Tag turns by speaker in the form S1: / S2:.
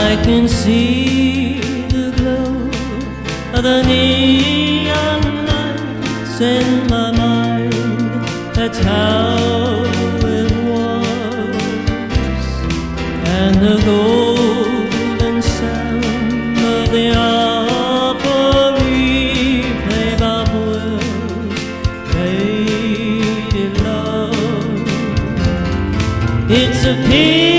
S1: I can see the glow of the neon lights in my mind. That's how it was. And the golden sound of the opry played by Wells' faded love. It's a pity